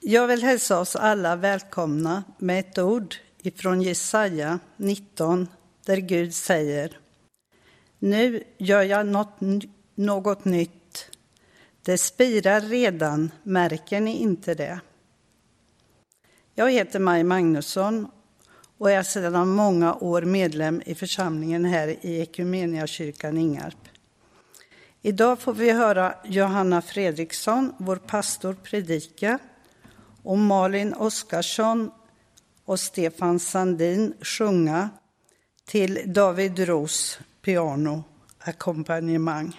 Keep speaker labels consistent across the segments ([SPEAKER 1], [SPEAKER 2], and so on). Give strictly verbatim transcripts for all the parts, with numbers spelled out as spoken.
[SPEAKER 1] Jag vill hälsa oss alla välkomna med ett ord ifrån Jesaja nitton där Gud säger: Nu gör jag något, något nytt. Det spirar redan, märker ni inte det? Jag heter Maj Magnusson och är sedan många år medlem i församlingen här i Ekumeniakyrkan Ingarp. Idag får vi höra Johanna Fredriksson, vår pastor, predika, och Malin Oskarsson och Stefan Sandin sjunga till David Ros piano ackompanjemang.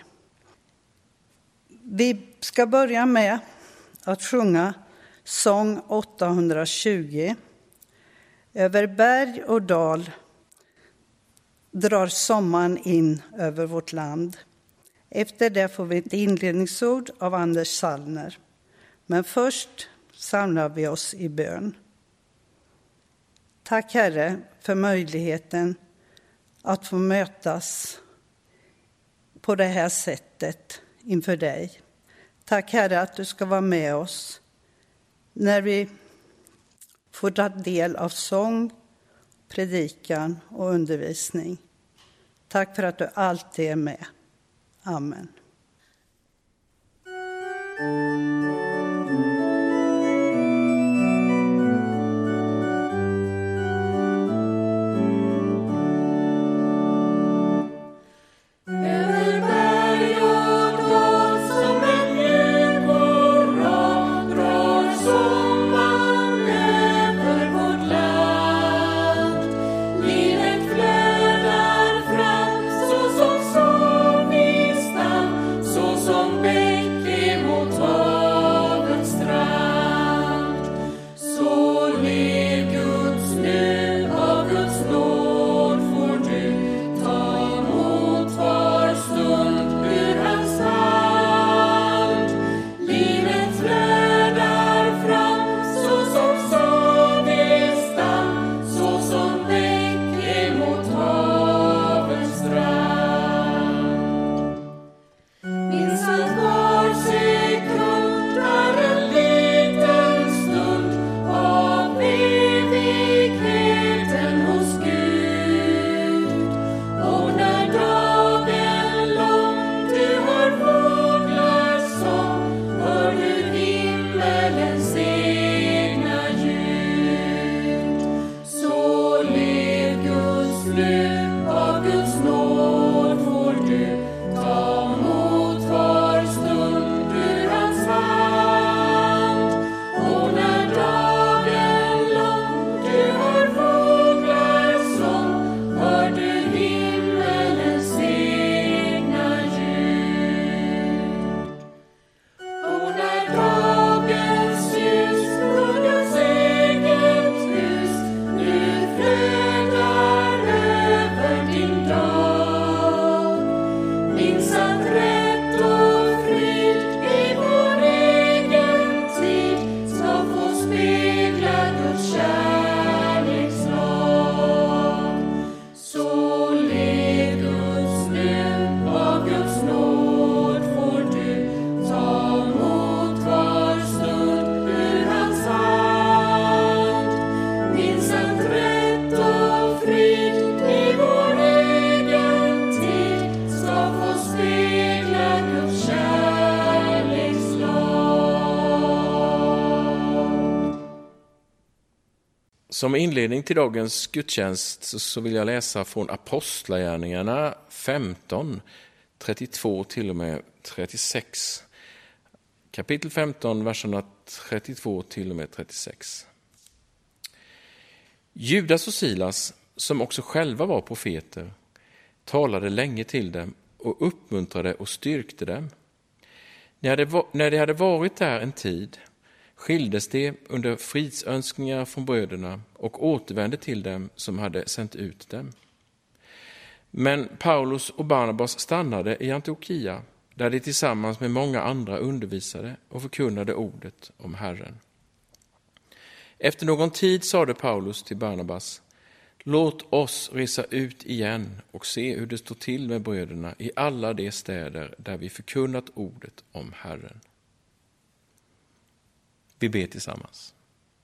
[SPEAKER 1] Vi ska börja med att sjunga sång åttahundratjugo. Över berg och dal drar sommaren in över vårt land. Efter det får vi ett inledningsord av Anders Sallner. Men först samlar vi oss i bön. Tack Herre för möjligheten att få mötas på det här sättet inför dig. Tack Herre att du ska vara med oss när vi får ta del av sång, predikan och undervisning. Tack för att du alltid är med. Amen.
[SPEAKER 2] Som inledning till dagens gudstjänst så vill jag läsa från Apostlagärningarna femton, trettiotvå till och med trettiosex. Kapitel femton, verserna trettiotvå till och med trettiosex. Judas och Silas, som också själva var profeter, talade länge till dem och uppmuntrade och styrkte dem. När de hade varit där en tid skildes de under fridsönskningar från bröderna och återvände till dem som hade sänt ut dem. Men Paulus och Barnabas stannade i Antiochia, där de tillsammans med många andra undervisade och förkunnade ordet om Herren. Efter någon tid sade Paulus till Barnabas: Låt oss resa ut igen och se hur det står till med bröderna i alla de städer där vi förkunnat ordet om Herren. Vi ber tillsammans.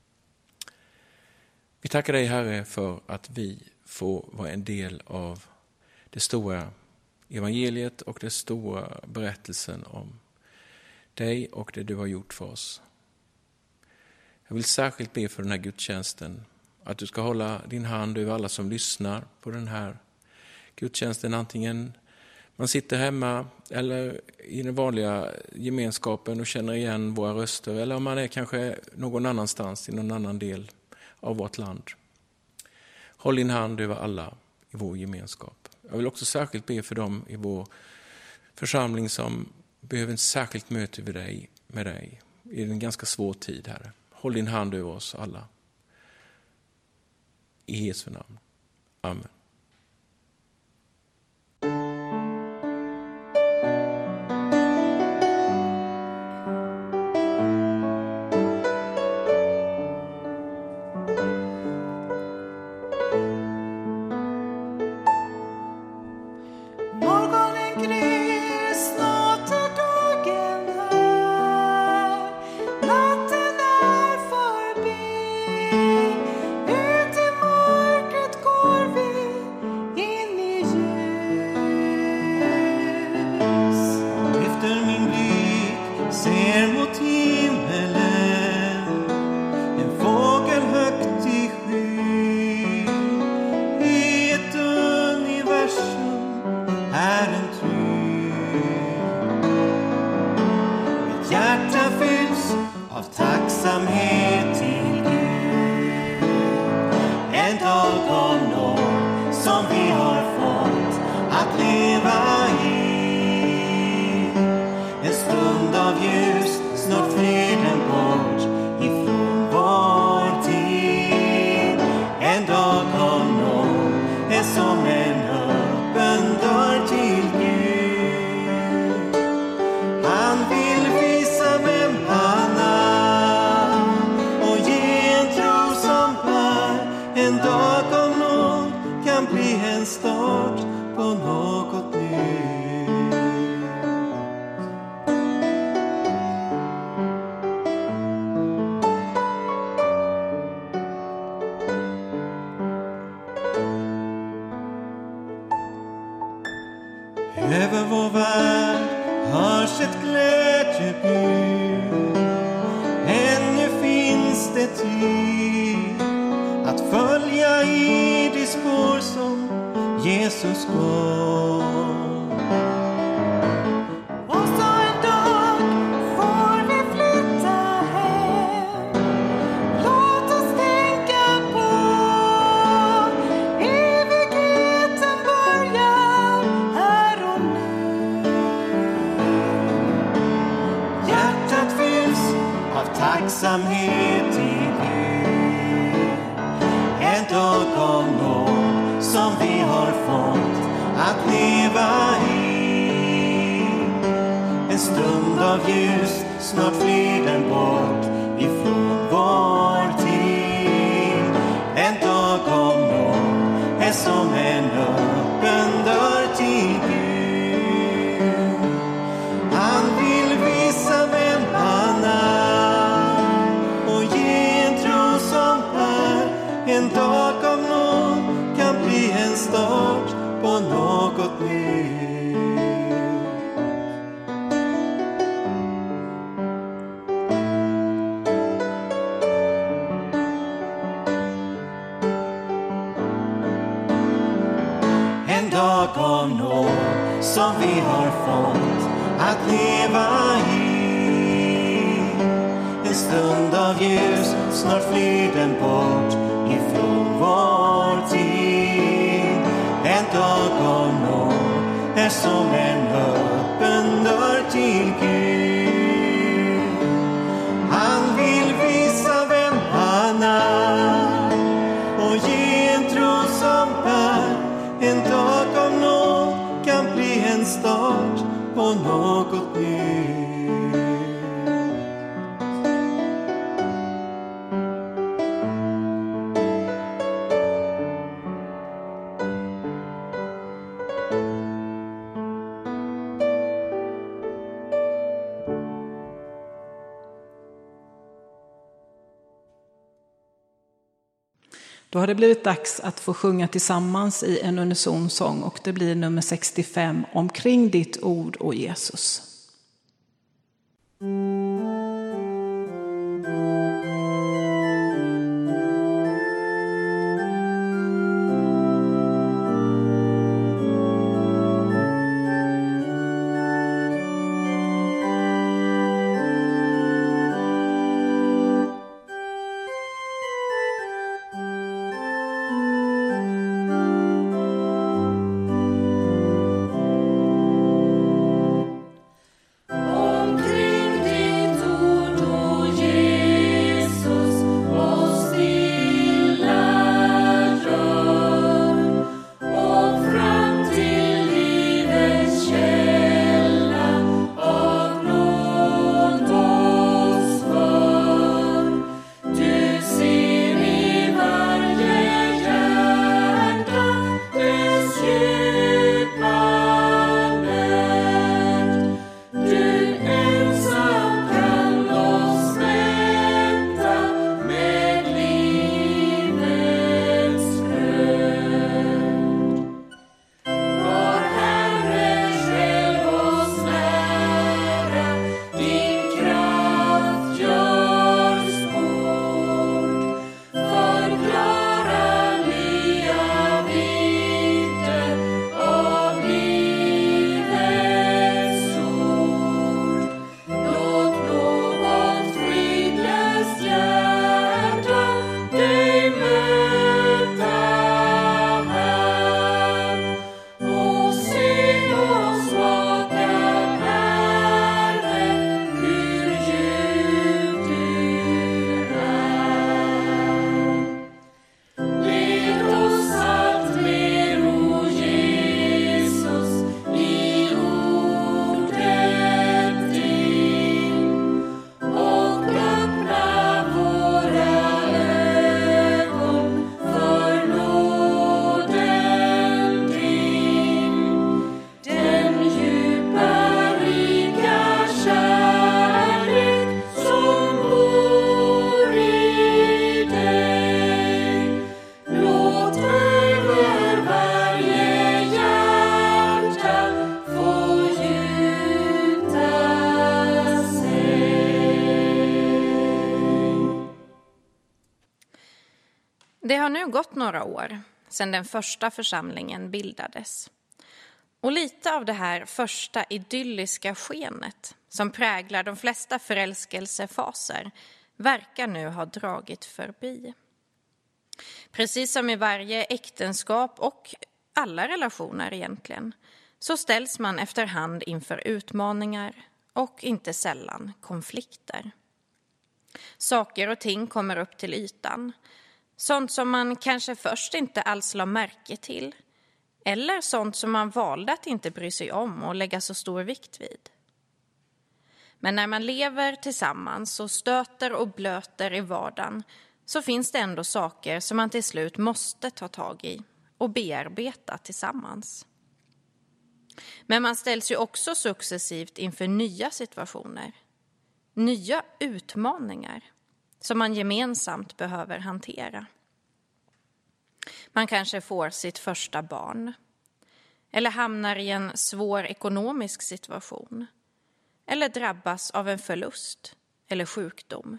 [SPEAKER 2] Vi tackar dig, Herre, för att vi får vara en del av det stora evangeliet och den stora berättelsen om dig och det du har gjort för oss. Jag vill särskilt be för den här gudstjänsten, att du ska hålla din hand över alla som lyssnar på den här gudstjänsten, antingen man sitter hemma eller i den vanliga gemenskapen och känner igen våra röster, eller om man är kanske någon annanstans i någon annan del av vårt land. Håll din hand över alla i vår gemenskap. Jag vill också särskilt be för dem i vår församling som behöver ett särskilt möte med dig, med dig i en ganska svår tid, Herre. Håll din hand över oss alla. I Jesu namn. Amen.
[SPEAKER 3] Över vår värld hörs ett glädjebud. Ännu finns det tid att följa i de spår som Jesus går. Och så en dag får vi flytta hem. Låt oss tänka på evigheten börjar här och nu. Hjärtat fylls av tacksamhet till Gud. En dag kom nåd som vi har fått att leva i. En stund av ljus, snart flyr den bort ifrån vår tid. En dag kom nåd är som en öppen dörr till Gud. Han vill visa vem han är och ge en tro som är. En dag av nåd kan bli en start på något nytt. En dag av nåd som vi har fått att leva i. En stund av ljus, snart flyr den bort ifrån vår tid. En dag av nåd är som en öppen dörr till Gud. Han vill visa vem han är och ge en tro som bär. En dag av nåd kan bli en start på något nytt.
[SPEAKER 4] Då har det blivit dags att få sjunga tillsammans i en unison sång, och det blir nummer sextiofem, Omkring ditt ord och Jesus.
[SPEAKER 5] Det har nu gått några år sedan den första församlingen bildades. Och lite av det här första idylliska skenet som präglar de flesta förälskelsefaser verkar nu ha dragit förbi. Precis som i varje äktenskap och alla relationer egentligen, så ställs man efterhand inför utmaningar och inte sällan konflikter. Saker och ting kommer upp till ytan. Sånt som man kanske först inte alls la märke till. Eller sånt som man valde att inte bry sig om och lägga så stor vikt vid. Men när man lever tillsammans och stöter och blöter i vardagen, så finns det ändå saker som man till slut måste ta tag i och bearbeta tillsammans. Men man ställs ju också successivt inför nya situationer. Nya utmaningar som man gemensamt behöver hantera. Man kanske får sitt första barn. Eller hamnar i en svår ekonomisk situation. Eller drabbas av en förlust eller sjukdom.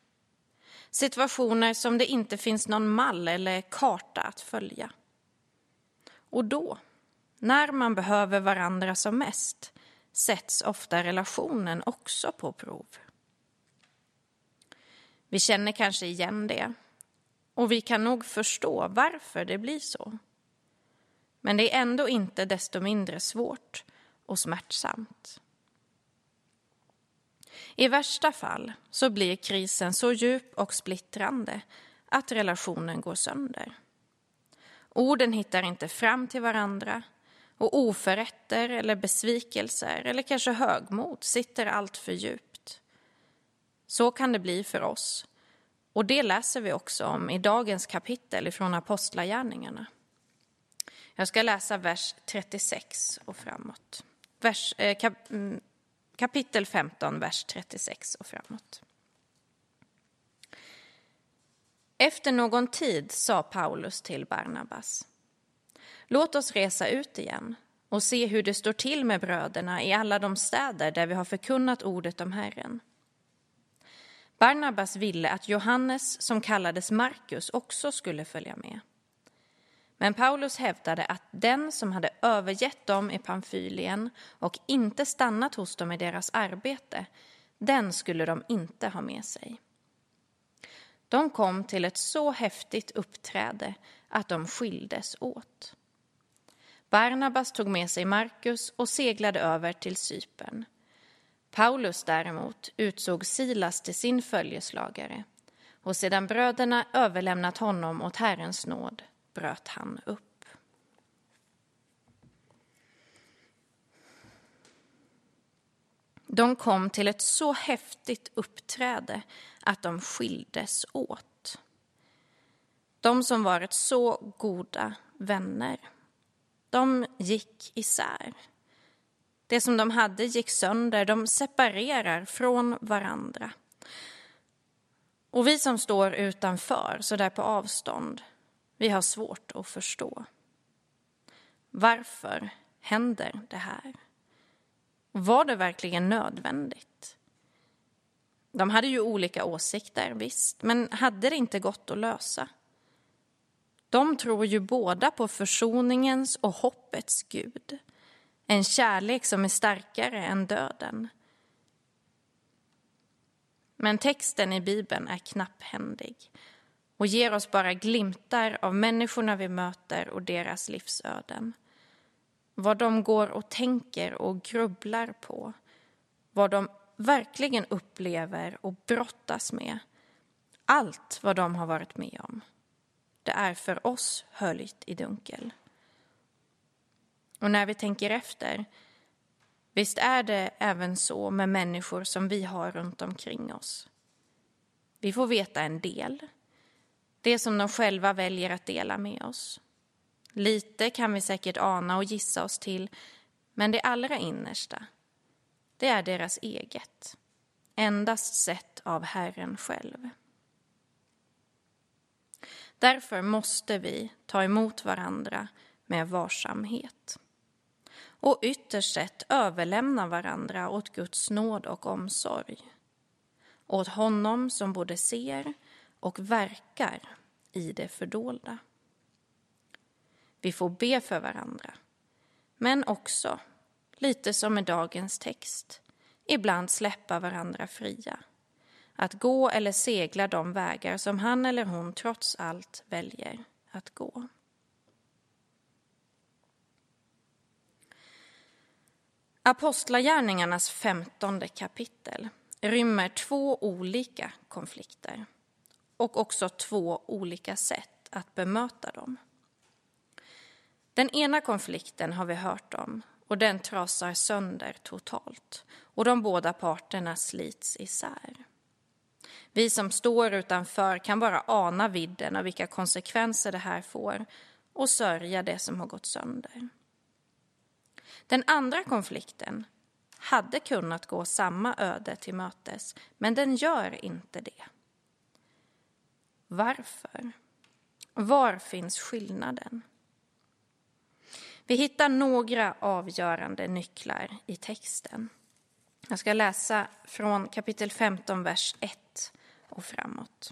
[SPEAKER 5] Situationer som det inte finns någon mall eller karta att följa. Och då, när man behöver varandra som mest, sätts ofta relationen också på prov. Vi känner kanske igen det. Och vi kan nog förstå varför det blir så. Men det är ändå inte desto mindre svårt och smärtsamt. I värsta fall så blir krisen så djup och splittrande att relationen går sönder. Orden hittar inte fram till varandra och oförrätter eller besvikelser eller kanske högmod sitter allt för djupt. Så kan det bli för oss. Och det läser vi också om i dagens kapitel från Apostlagärningarna. Jag ska läsa vers trettiosex och framåt. Vers, eh, kap, kapitel femton, vers trettiosex och framåt. Efter någon tid sa Paulus till Barnabas: låt oss resa ut igen och se hur det står till med bröderna i alla de städer där vi har förkunnat ordet om Herren. Barnabas ville att Johannes, som kallades Markus, också skulle följa med. Men Paulus hävdade att den som hade övergett dem i Pamfylien och inte stannat hos dem i deras arbete, den skulle de inte ha med sig. De kom till ett så häftigt uppträde att de skildes åt. Barnabas tog med sig Markus och seglade över till Cypern. Paulus däremot utsåg Silas till sin följeslagare, och sedan bröderna överlämnat honom åt Herrens nåd bröt han upp. De kom till ett så häftigt uppträde att de skildes åt. De som varit så goda vänner, de gick isär. Det som de hade gick sönder, de separerar från varandra. Och vi som står utanför, så där på avstånd, vi har svårt att förstå. Varför händer det här? Var det verkligen nödvändigt? De hade ju olika åsikter, visst, men hade det inte gått att lösa? De tror ju båda på försoningens och hoppets Gud. En kärlek som är starkare än döden. Men texten i Bibeln är knapphändig och ger oss bara glimtar av människorna vi möter och deras livsöden. Vad de går och tänker och grubblar på. Vad de verkligen upplever och brottas med. Allt vad de har varit med om. Det är för oss höljt i dunkel. Och när vi tänker efter, visst är det även så med människor som vi har runt omkring oss. Vi får veta en del, det som de själva väljer att dela med oss. Lite kan vi säkert ana och gissa oss till, men det allra innersta, det är deras eget, endast sett av Herren själv. Därför måste vi ta emot varandra med varsamhet. Och ytterst sett överlämna varandra åt Guds nåd och omsorg. Åt honom som både ser och verkar i det fördolda. Vi får be för varandra, men också, lite som i dagens text, ibland släppa varandra fria. Att gå eller segla de vägar som han eller hon trots allt väljer att gå. Apostlagärningarnas femtonde kapitel rymmer två olika konflikter och också två olika sätt att bemöta dem. Den ena konflikten har vi hört om och den trasar sönder totalt och de båda parterna slits isär. Vi som står utanför kan bara ana vidden av vilka konsekvenser det här får och sörja det som har gått sönder. Den andra konflikten hade kunnat gå samma öde till mötes, men den gör inte det. Varför? Var finns skillnaden? Vi hittar några avgörande nycklar i texten. Jag ska läsa från kapitel femton, vers ett och framåt.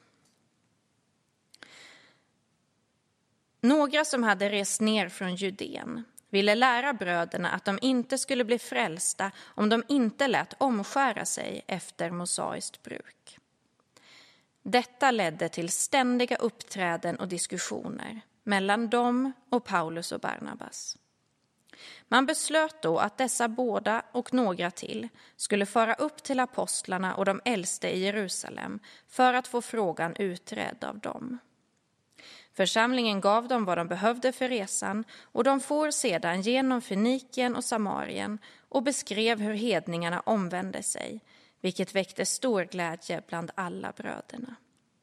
[SPEAKER 5] Några som hade rest ner från Judén ville lära bröderna att de inte skulle bli frälsta om de inte lät omskära sig efter mosaiskt bruk. Detta ledde till ständiga uppträden och diskussioner mellan dem och Paulus och Barnabas. Man beslöt då att dessa båda och några till skulle föra upp till apostlarna och de äldste i Jerusalem för att få frågan utredd av dem. Församlingen gav dem vad de behövde för resan och de for sedan genom Fenikien och Samarien och beskrev hur hedningarna omvände sig, vilket väckte stor glädje bland alla bröderna.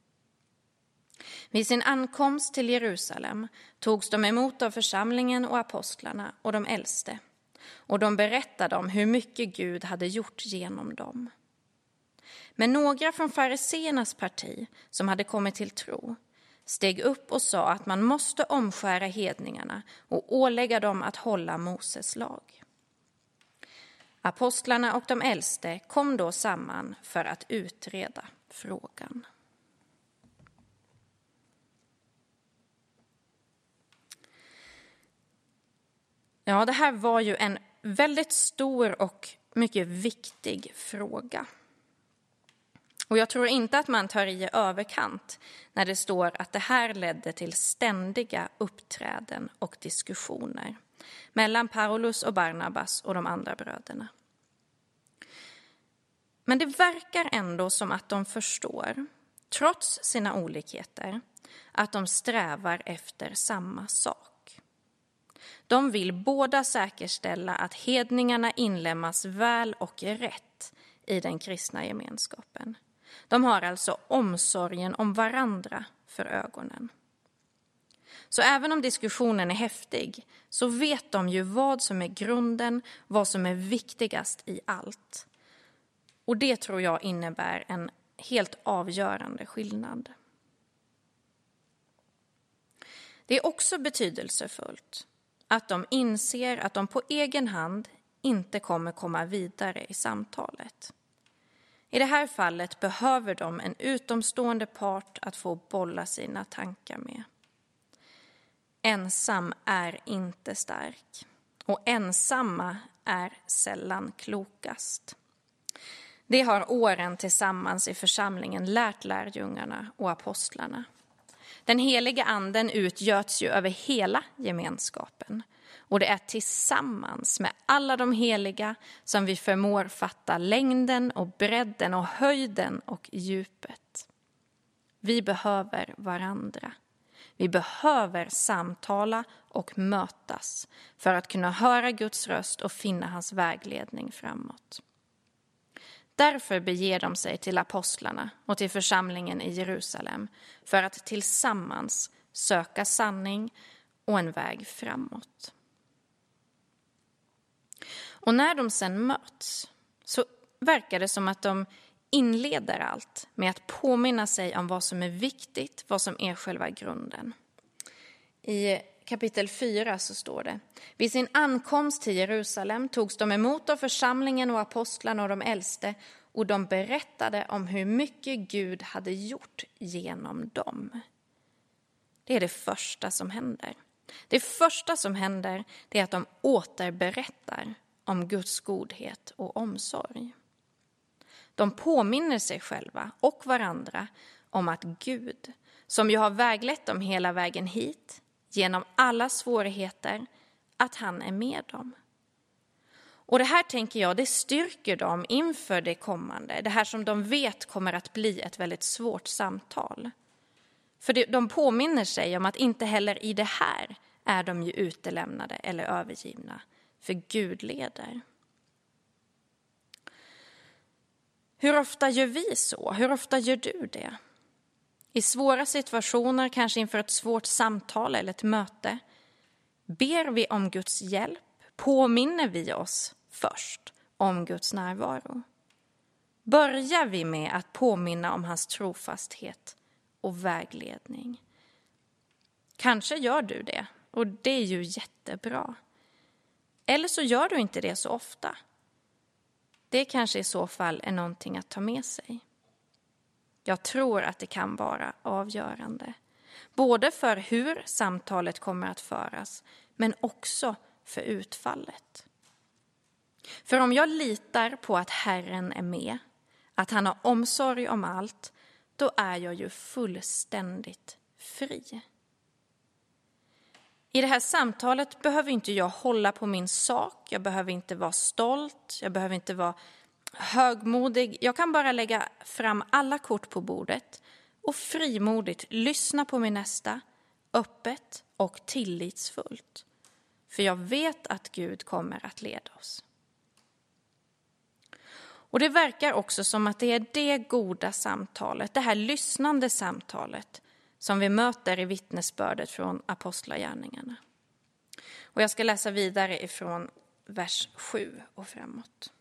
[SPEAKER 5] Vid sin ankomst till Jerusalem togs de emot av församlingen och apostlarna och de äldste, och de berättade om hur mycket Gud hade gjort genom dem. Men några från fariseernas parti som hade kommit till tro steg upp och sa att man måste omskära hedningarna och ålägga dem att hålla Moses lag. Apostlarna och de äldste kom då samman för att utreda frågan. Ja, det här var ju en väldigt stor och mycket viktig fråga. Och jag tror inte att man tar i överkant när det står att det här ledde till ständiga uppträden och diskussioner mellan Paulus och Barnabas och de andra bröderna. Men det verkar ändå som att de förstår, trots sina olikheter, att de strävar efter samma sak. De vill båda säkerställa att hedningarna inlemmas väl och rätt i den kristna gemenskapen. De har alltså omsorgen om varandra för ögonen. Så även om diskussionen är häftig så vet de ju vad som är grunden, vad som är viktigast i allt. Och det tror jag innebär en helt avgörande skillnad. Det är också betydelsefullt att de inser att de på egen hand inte kommer komma vidare i samtalet. I det här fallet behöver de en utomstående part att få bolla sina tankar med. Ensam är inte stark, och ensamma är sällan klokast. Det har åren tillsammans i församlingen lärt lärjungarna och apostlarna. Den heliga anden utgöts ju över hela gemenskapen. Och det är tillsammans med alla de heliga som vi förmår fatta längden och bredden och höjden och djupet. Vi behöver varandra. Vi behöver samtala och mötas för att kunna höra Guds röst och finna hans vägledning framåt. Därför beger de sig till apostlarna och till församlingen i Jerusalem för att tillsammans söka sanning och en väg framåt. Och när de sen möts så verkar det som att de inleder allt med att påminna sig om vad som är viktigt, vad som är själva grunden. I kapitel fyra så står det: vid sin ankomst till Jerusalem togs de emot av församlingen och apostlarna och de äldste, och de berättade om hur mycket Gud hade gjort genom dem. Det är det första som händer. Det första som händer är att de återberättar om Guds godhet och omsorg. De påminner sig själva och varandra om att Gud, som ju har väglett dem hela vägen hit, genom alla svårigheter, att han är med dem. Och det här tänker jag, det styrker dem inför det kommande. Det här som de vet kommer att bli ett väldigt svårt samtal. För de påminner sig om att inte heller i det här är de ju utelämnade eller övergivna. För Gud leder. Hur ofta gör vi så? Hur ofta gör du det? I svåra situationer, kanske inför ett svårt samtal eller ett möte, ber vi om Guds hjälp? Påminner vi oss först om Guds närvaro? Börjar vi med att påminna om hans trofasthet och vägledning? Kanske gör du det, och det är ju jättebra. Eller så gör du inte det så ofta. Det kanske i så fall är någonting att ta med sig. Jag tror att det kan vara avgörande. Både för hur samtalet kommer att föras, men också för utfallet. För om jag litar på att Herren är med, att han har omsorg om allt, då är jag ju fullständigt fri. I det här samtalet behöver inte jag hålla på min sak, jag behöver inte vara stolt, jag behöver inte vara högmodig. Jag kan bara lägga fram alla kort på bordet och frimodigt lyssna på min nästa, öppet och tillitsfullt. För jag vet att Gud kommer att leda oss. Och det verkar också som att det är det goda samtalet, det här lyssnande samtalet, som vi möter i vittnesbördet från apostlagärningarna. Och jag ska läsa vidare ifrån vers sju och framåt.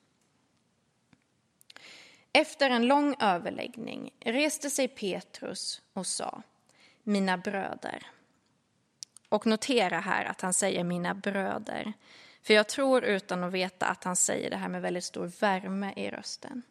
[SPEAKER 5] Efter en lång överläggning reste sig Petrus och sa: mina bröder. Och notera här att han säger mina bröder. För jag tror utan att veta att han säger det här med väldigt stor värme i rösten.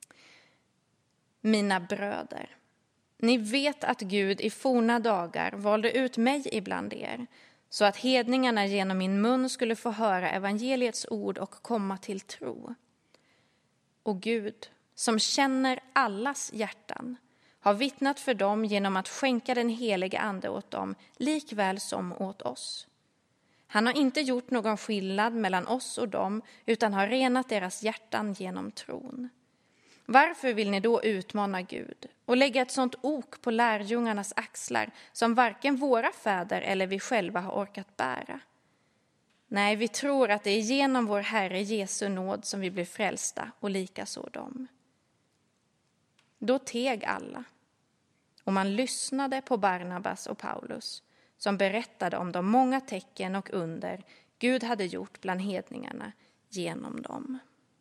[SPEAKER 5] Mina bröder. Ni vet att Gud i forna dagar valde ut mig ibland er, så att hedningarna genom min mun skulle få höra evangeliets ord och komma till tro. Och Gud, som känner allas hjärtan, har vittnat för dem genom att skänka den helige ande åt dem, likväl som åt oss. Han har inte gjort någon skillnad mellan oss och dem, utan har renat deras hjärtan genom tron. Varför vill ni då utmana Gud och lägga ett sånt ok på lärjungarnas axlar som varken våra fäder eller vi själva har orkat bära? Nej, vi tror att det är genom vår Herre Jesu nåd som vi blir frälsta, och likaså dem. Då teg alla, och man lyssnade på Barnabas och Paulus, som berättade om de många tecken och under Gud hade gjort bland hedningarna genom dem.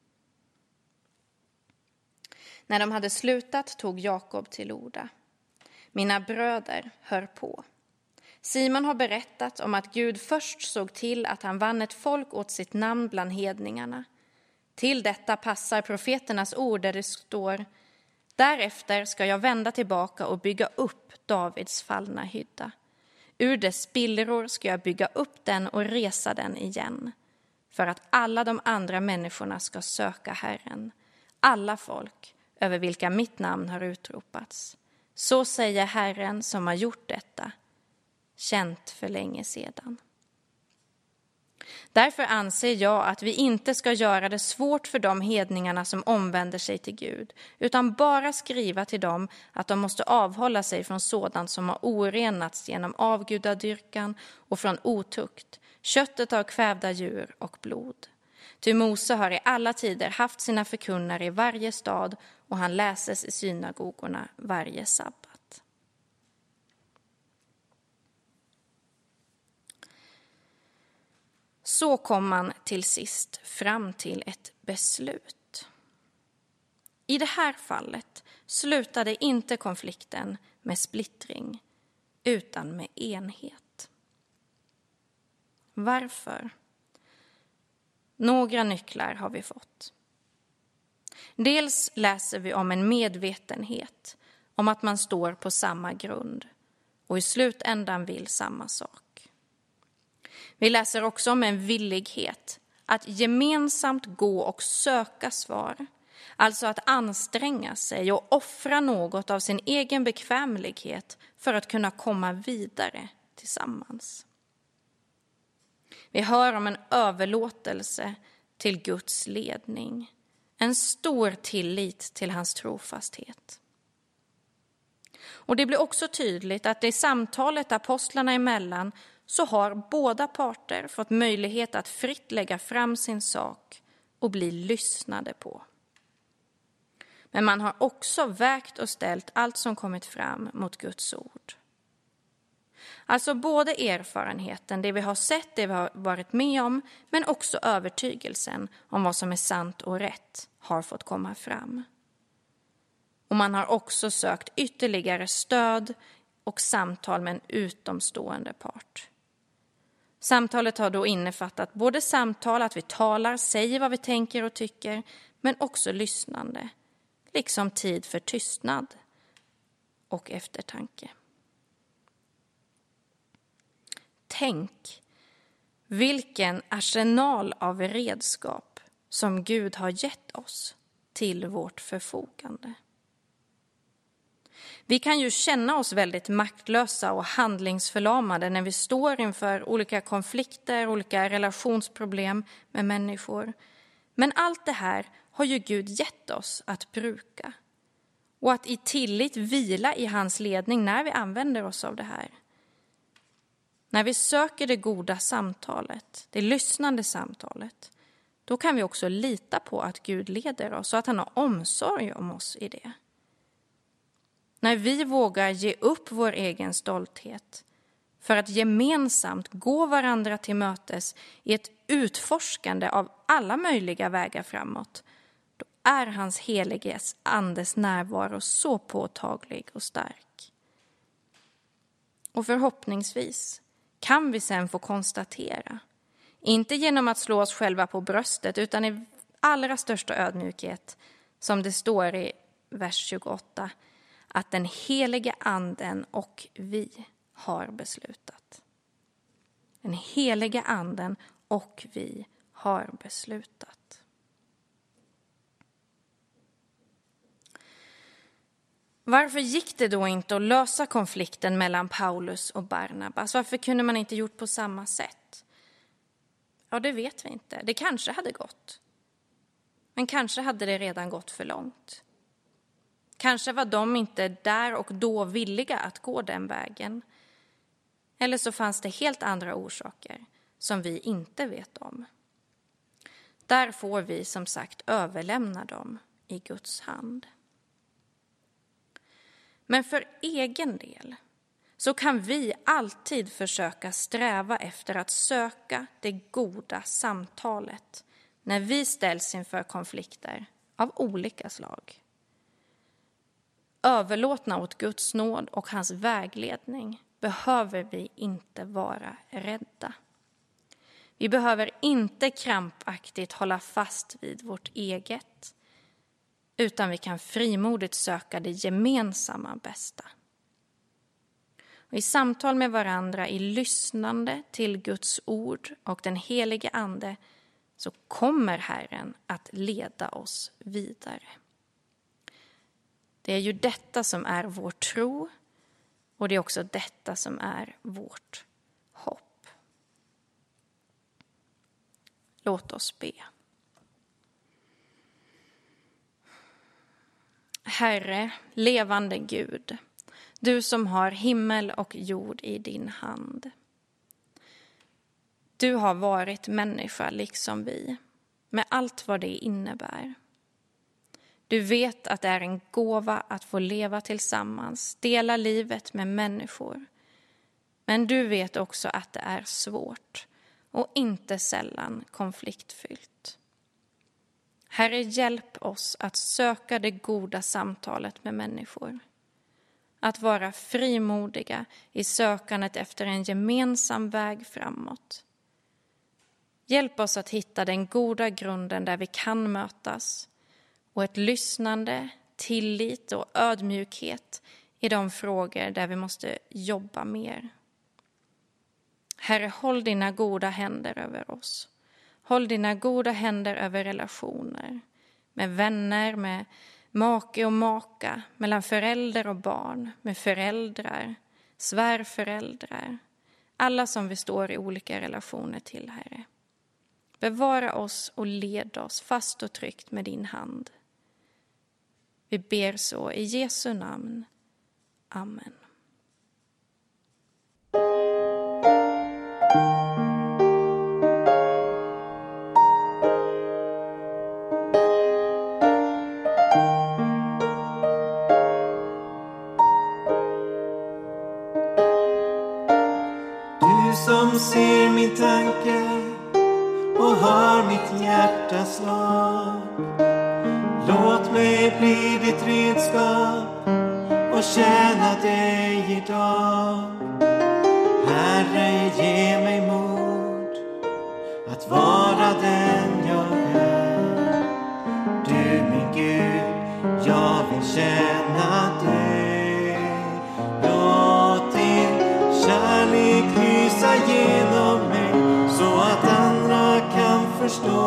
[SPEAKER 5] När de hade slutat tog Jakob till orda. Mina bröder, hör på. Simon har berättat om att Gud först såg till att han vann ett folk åt sitt namn bland hedningarna. Till detta passar profeternas ord där det står: därefter ska jag vända tillbaka och bygga upp Davids fallna hydda. Ur dess spillror ska jag bygga upp den och resa den igen, för att alla de andra människorna ska söka Herren, alla folk över vilka mitt namn har utropats. Så säger Herren som har gjort detta, känt för länge sedan. Därför anser jag att vi inte ska göra det svårt för de hedningarna som omvänder sig till Gud, utan bara skriva till dem att de måste avhålla sig från sådant som har orenats genom avgudadyrkan och från otukt, köttet av kvävda djur och blod. Ty Mose har i alla tider haft sina förkunnare i varje stad, och han läses i synagogorna varje sabbat. Så kom man till sist fram till ett beslut. I det här fallet slutade inte konflikten med splittring, utan med enhet. Varför? Några nycklar har vi fått. Dels läser vi om en medvetenhet om att man står på samma grund och i slutändan vill samma sak. Vi läser också om en villighet att gemensamt gå och söka svar, alltså att anstränga sig och offra något av sin egen bekvämlighet för att kunna komma vidare tillsammans. Vi hör om en överlåtelse till Guds ledning, en stor tillit till hans trofasthet. Och det blir också tydligt att i samtalet apostlarna emellan så har båda parter fått möjlighet att fritt lägga fram sin sak och bli lyssnade på. Men man har också vägt och ställt allt som kommit fram mot Guds ord. Alltså både erfarenheten, det vi har sett, det vi har varit med om, men också övertygelsen om vad som är sant och rätt har fått komma fram. Och man har också sökt ytterligare stöd och samtal med en utomstående part. Samtalet har då innefattat både samtal, att vi talar, säger vad vi tänker och tycker, men också lyssnande, liksom tid för tystnad och eftertanke. Tänk vilken arsenal av redskap som Gud har gett oss till vårt förfogande. Vi kan ju känna oss väldigt maktlösa och handlingsförlamade när vi står inför olika konflikter, olika relationsproblem med människor. Men allt det här har ju Gud gett oss att bruka. Och att i tillit vila i hans ledning när vi använder oss av det här. När vi söker det goda samtalet, det lyssnande samtalet, då kan vi också lita på att Gud leder oss och att han har omsorg om oss i det. När vi vågar ge upp vår egen stolthet för att gemensamt gå varandra till mötes i ett utforskande av alla möjliga vägar framåt, då är hans heliges andes närvaro så påtaglig och stark. Och förhoppningsvis kan vi sen få konstatera, inte genom att slå oss själva på bröstet utan i allra största ödmjukhet, som det står i vers tjugoåtta, att den helige anden och vi har beslutat. Den helige anden och vi har beslutat. Varför gick det då inte att lösa konflikten mellan Paulus och Barnabas? Varför kunde man inte gjort på samma sätt? Ja, det vet vi inte. Det kanske hade gått. Men kanske hade det redan gått för långt. Kanske var de inte där och då villiga att gå den vägen. Eller så fanns det helt andra orsaker som vi inte vet om. Där får vi som sagt överlämna dem i Guds hand. Men för egen del så kan vi alltid försöka sträva efter att söka det goda samtalet när vi ställs inför konflikter av olika slag. Överlåtna åt Guds nåd och hans vägledning behöver vi inte vara rädda. Vi behöver inte krampaktigt hålla fast vid vårt eget, utan vi kan frimodigt söka det gemensamma bästa. Och i samtal med varandra, i lyssnande till Guds ord och den helige ande, så kommer Herren att leda oss vidare. Det är ju detta som är vår tro, och det är också detta som är vårt hopp. Låt oss be. Herre, levande Gud, du som har himmel och jord i din hand. Du har varit människa liksom vi, med allt vad det innebär. Du vet att det är en gåva att få leva tillsammans, dela livet med människor. Men du vet också att det är svårt och inte sällan konfliktfyllt. Herre, hjälp oss att söka det goda samtalet med människor. Att vara frimodiga i sökandet efter en gemensam väg framåt. Hjälp oss att hitta den goda grunden där vi kan mötas och ett lyssnande, tillit och ödmjukhet i de frågor där vi måste jobba mer. Herre, håll dina goda händer över oss. Håll dina goda händer över relationer, med vänner, med make och maka, mellan förälder och barn, med föräldrar, svärföräldrar, alla som vi står i olika relationer till, Herre. Bevara oss och led oss fast och tryggt med din hand. Vi ber så i Jesu namn. Amen.
[SPEAKER 3] Du som ser min tanke och hör mitt hjärtas slag. Låt mig bli ditt redskap och tjäna dig idag. Herre, ge mig mod att vara den jag är. Du min Gud, jag vill tjäna dig. Låt din kärlek lysa genom mig så att andra kan förstå.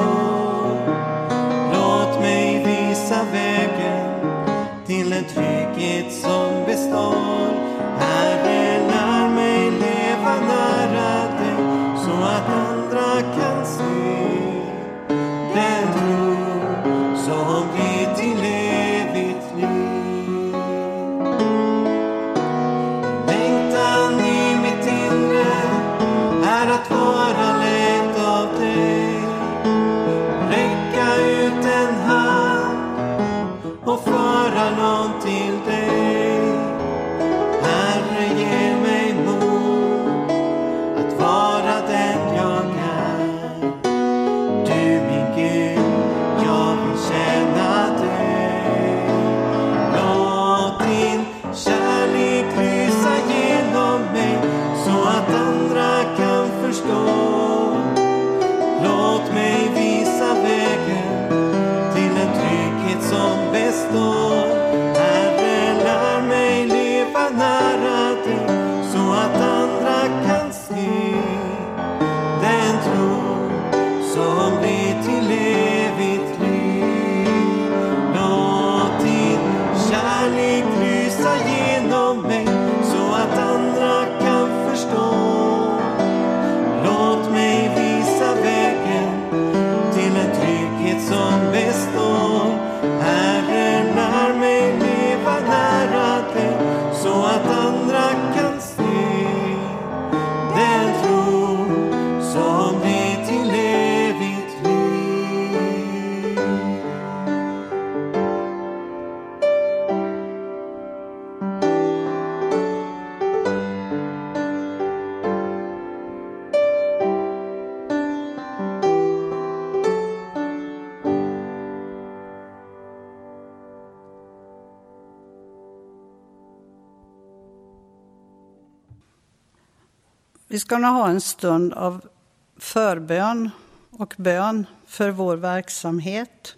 [SPEAKER 3] Låt mig visa vägen till en trygghet som består. Herre, lär mig leva nära dig så att andra kan se den tro som blir till evigt liv. Längtan i mitt inre är att vara ledd av dig. Räcka ut en hand och föra någon till dig.
[SPEAKER 1] Vi ska nu ha en stund av förbön och bön för vår verksamhet.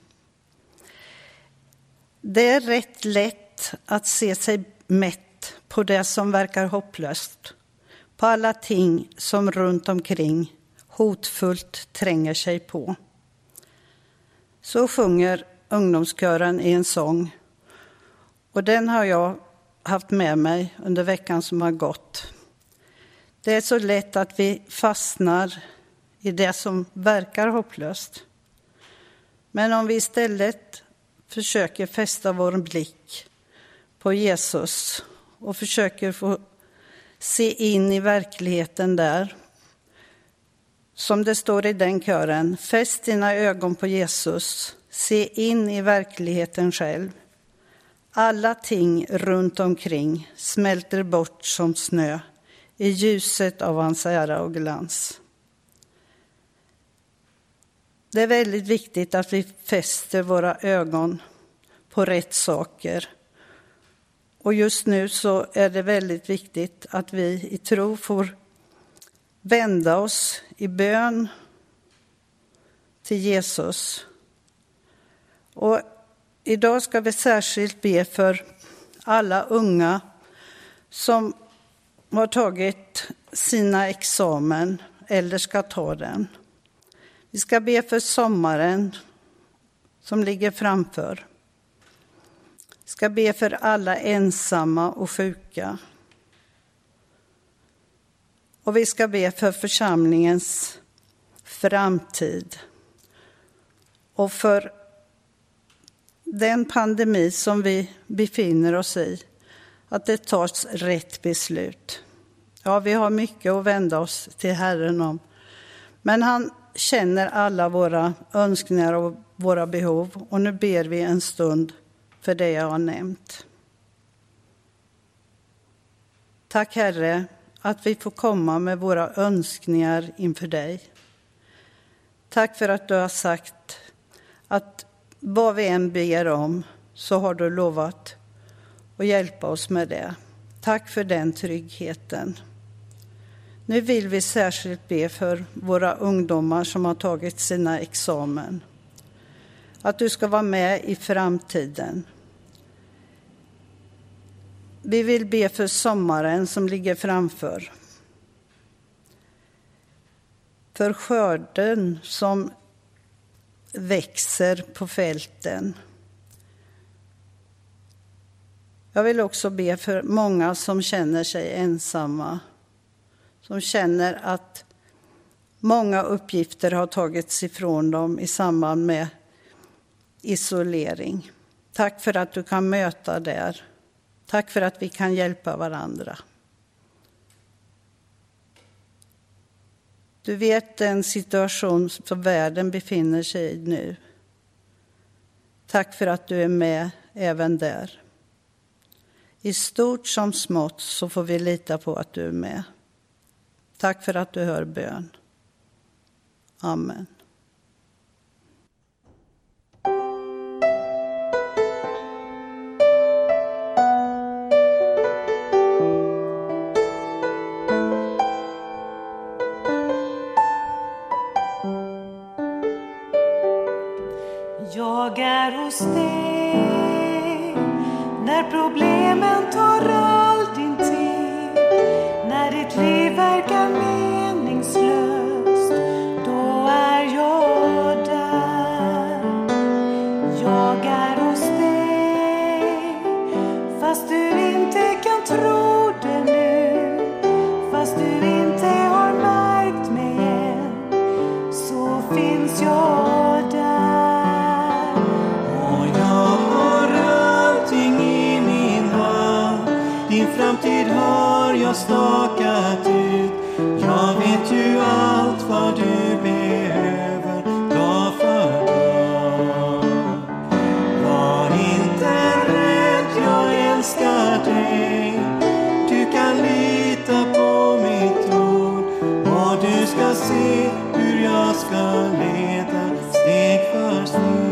[SPEAKER 1] Det är rätt lätt att se sig mätt på det som verkar hopplöst, på alla ting som runt omkring hotfullt tränger sig på. Så sjunger ungdomskören i en sång, och den har jag haft med mig under veckan som har gått. Det är så lätt att vi fastnar i det som verkar hopplöst. Men om vi istället försöker fästa vår blick på Jesus och försöker få se in i verkligheten där, som det står i den kören: fäst dina ögon på Jesus, se in i verkligheten själv. Alla ting runt omkring smälter bort som snö i ljuset av hans ära och glans. Det är väldigt viktigt att vi fäster våra ögon på rätt saker. Och just nu så är det väldigt viktigt att vi i tro får vända oss i bön till Jesus. Och idag ska vi särskilt be för alla unga som har tagit sina examen eller ska ta den. Vi ska be för sommaren som ligger framför. Vi ska be för alla ensamma och sjuka. Och vi ska be för församlingens framtid. Och för den pandemi som vi befinner oss i, att det tas rätt beslut. Ja, vi har mycket att vända oss till Herren om. Men han känner alla våra önskningar och våra behov. Och nu ber vi en stund för det jag har nämnt. Tack Herre att vi får komma med våra önskningar inför dig. Tack för att du har sagt att vad vi än ber om så har du lovat att hjälpa oss med det. Tack för den tryggheten. Nu vill vi särskilt be för våra ungdomar som har tagit sina examen. Att du ska vara med i framtiden. Vi vill be för sommaren som ligger framför. För skörden som växer på fälten. Jag vill också be för många som känner sig ensamma. Som känner att många uppgifter har tagits ifrån dem i samband med isolering. Tack för att du kan möta där. Tack för att vi kan hjälpa varandra. Du vet den situation som världen befinner sig i nu. Tack för att du är med även där. I stort som smått så får vi lita på att du är med. Tack för att du hör bön. Amen.
[SPEAKER 3] Jag är hos dig när problemen tar all din tid, när ditt liv verkar meningslöst, då är jag där. Jag är hos dig fast du inte kan tro det nu, fast du inte har märkt mig än, så finns jag där. Framtid har jag stakat ut. Jag vet ju allt vad du behöver dag för dag. Var inte rädd, jag älskar dig. Du kan lita på mitt ord, och du ska se hur jag ska leda steg för steg.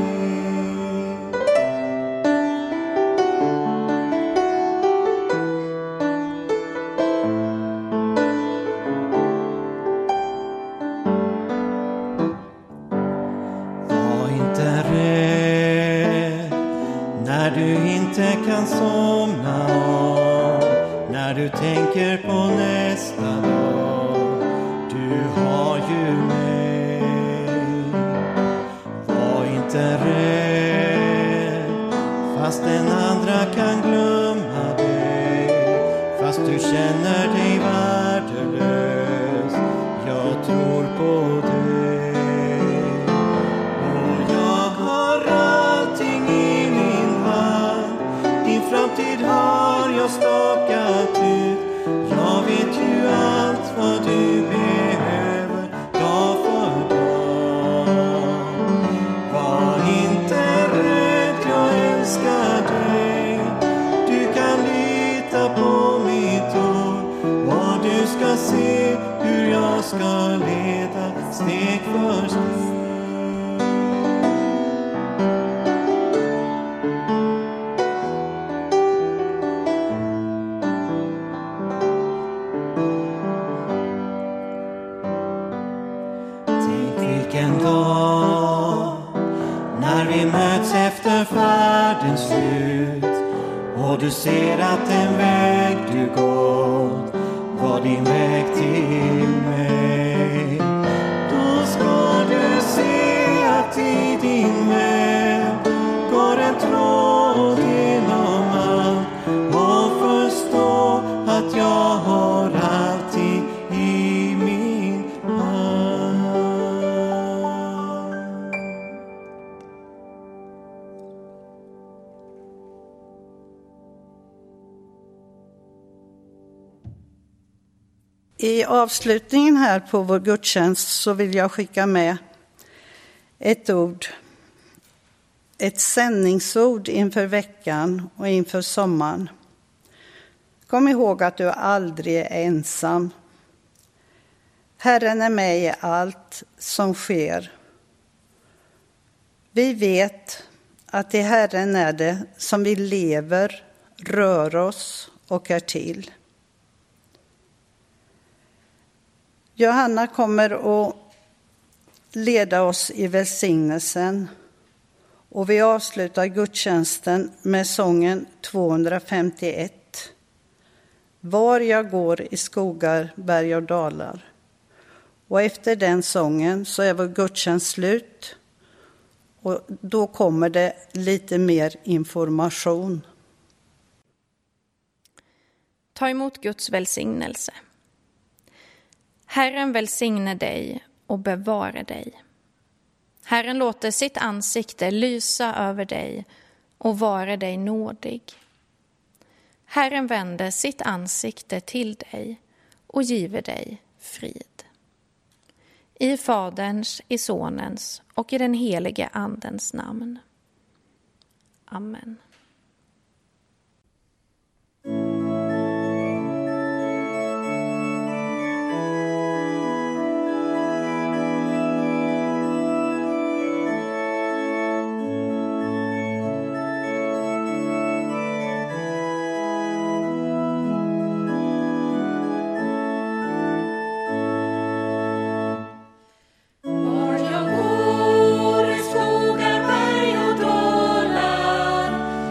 [SPEAKER 3] du tänker på nästa dag, du har ju mig. Var inte rädd, fast den andra kan glömma dig, fast du känner dig värdelös, jag tror på dig. Och jag har allting i min hand, din framtid har jag stakat ut. Jag vet ju allt vad du behöver, dag för dag. Var inte rädd, jag älskar dig. Du kan lita på mitt ord, och du ska se hur jag ska leda steg för steg. En dag när vi möts efter färdens slut, och du ser att den väg du gått var din väg till mig. Då ska du se att i din väg går en tråd genom allt, och förstå att jag har alltid i min hand.
[SPEAKER 1] I avslutningen här på vår gudstjänst så vill jag skicka med ett ord, ett sändningsord inför veckan och inför sommaren. Kom ihåg att du aldrig är ensam. Herren är med i allt som sker. Vi vet att i Herren är det som vi lever, rör oss och är till. Johanna kommer att leda oss i välsignelsen, och vi avslutar gudstjänsten med sången tvåhundrafemtioett. Var jag går i skogar, berg och dalar. Och efter den sången så är vår gudstjänst slut, och då kommer det lite mer information.
[SPEAKER 5] Ta emot Guds välsignelse. Herren välsigne dig och bevare dig. Herren låter sitt ansikte lysa över dig och vara dig nådig. Herren vänder sitt ansikte till dig och giver dig frid. I Faderns, i Sonens och i den helige Andens namn. Amen.
[SPEAKER 6] Var jag går i skogar, berg och dalar,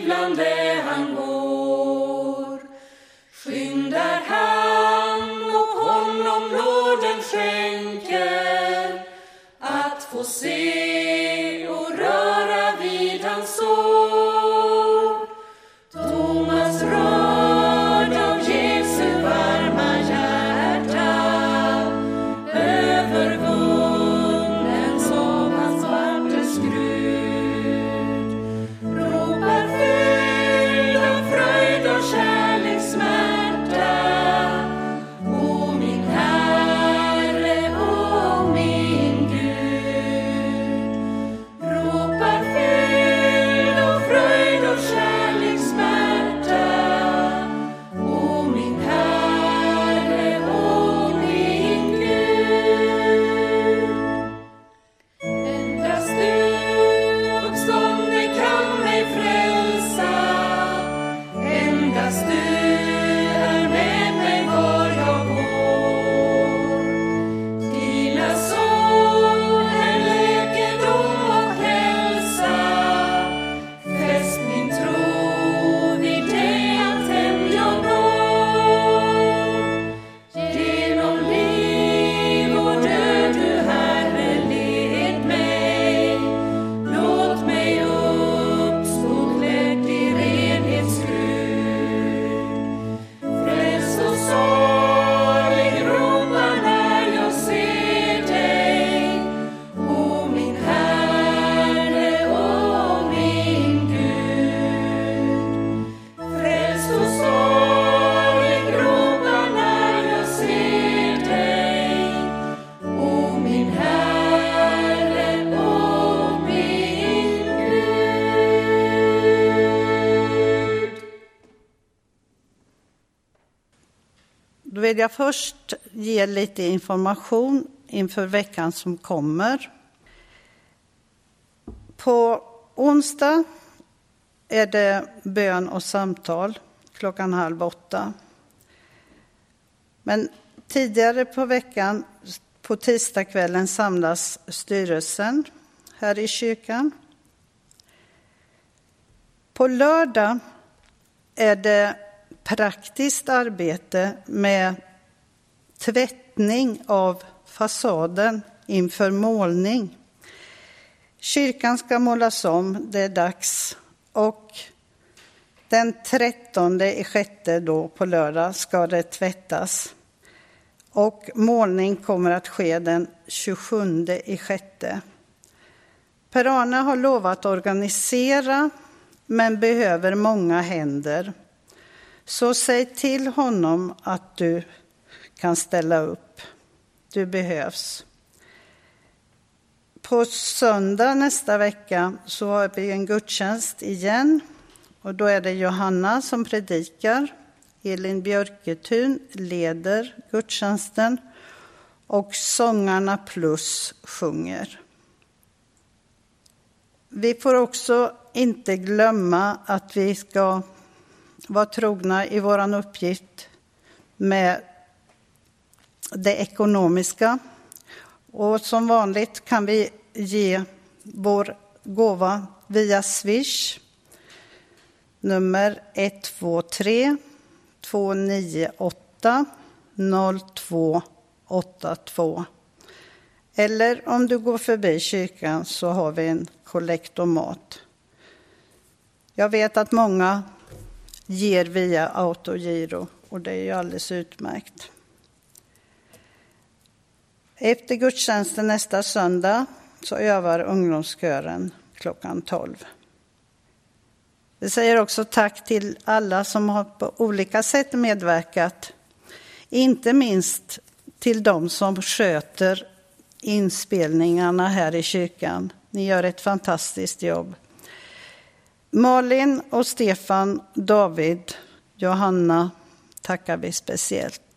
[SPEAKER 3] jublande han går. Skyndar han och honom nåden skänker att få se och röra vid hans sår. Thomas rörd av Jesu varma hjärta, övervunnen som hans svarte skrud, ropar fylld av fröjd och kärlekssmärta: O min Herre, o min Gud. Ropar fylld av fröjd och kärlekssmärta: O min Herre, o min Gud. Endast du, uppståndne, kan mig frälsa. Endast du är med mig var jag går. Dina sår är läkedom och hälsa. Fäst min tro vid det att hem jag når. Genom liv och död du, Herre, led mig. Låt mig uppstå klädd i renhetsgrud. Fräls och salig ropar när jag ser dig. O min Herre, o min Gud. Fräls och salig ropar när jag ser dig. O min Herre, o min Gud.
[SPEAKER 1] Då vill jag först ge lite information inför veckan som kommer. På onsdag är det bön och samtal klockan halv åtta. Men tidigare på veckan, på tisdagskvällen, samlas styrelsen här i kyrkan. På lördag är det praktiskt arbete med tvättning av fasaden inför målning. Kyrkan ska målas om, det är dags. Och den trettonde i sjätte då på lördag ska det tvättas. Och målning kommer att ske den tjugosjunde i sjätte. Per-Arne har lovat organisera, men behöver många händer. Så säg till honom att du kan ställa upp. Du behövs. På söndag nästa vecka så har vi en gudstjänst igen. Och då är det Johanna som predikar. Elin Björketun leder gudstjänsten. Och Sångarna Plus sjunger. Vi får också inte glömma att vi ska vara trogna i våran uppgift med det ekonomiska. Och som vanligt kan vi ge vår gåva via Swish. Nummer ett två tre två nio åtta noll två åtta två. Eller om du går förbi kyrkan så har vi en kollektomat. Jag vet att många ger via autogiro och det är ju alldeles utmärkt. Efter gudstjänsten nästa söndag så övar ungdomskören klockan tolv. Vi säger också tack till alla som har på olika sätt medverkat. Inte minst till de som sköter inspelningarna här i kyrkan. Ni gör ett fantastiskt jobb. Malin och Stefan, David, Johanna tackar vi speciellt.